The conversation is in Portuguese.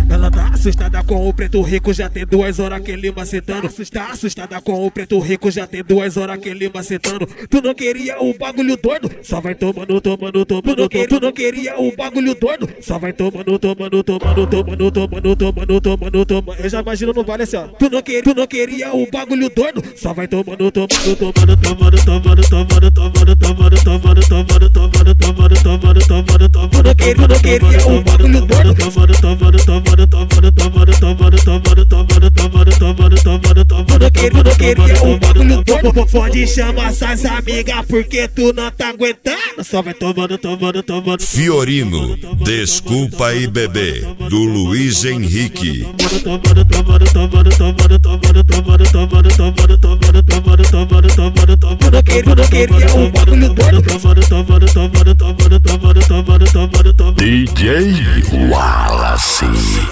Ela tá assustada com o preto rico, já tem 2 horas que ele macetando. Tá assustada com o preto rico, já tem 2 horas que ele macetando. Tu não queria o bagulho doido, só vai tomando, tomando, tomando. Tu não queria o bagulho doido, só vai tomando, tomando, tomando, tomando, tomando, tomando, tomando, tomando. Eu já imagino no vale assim, ó. Tu não queria o bagulho doido, só vai tomando, tomando, tomando, tomando, tomando, tomando, tomando, tomando, tomando, tomando, tomando, tomando, tomando, tomando, tomando. Tu não queria o bagulho doido, tomando, tomando, tomando, tomando, tomando, tomando, tomando, tomando, tomando, tomando, tomando, tomando. Tu não queria o bagulho doido. Pode chamar essas amigas porque tu não tá aguentando. Só vai tomando, tomando, tomando. Fiorino, Desculpa aí Bebê, do Luiz Henrique. Não queria o bagulho doido. DJ Wallace.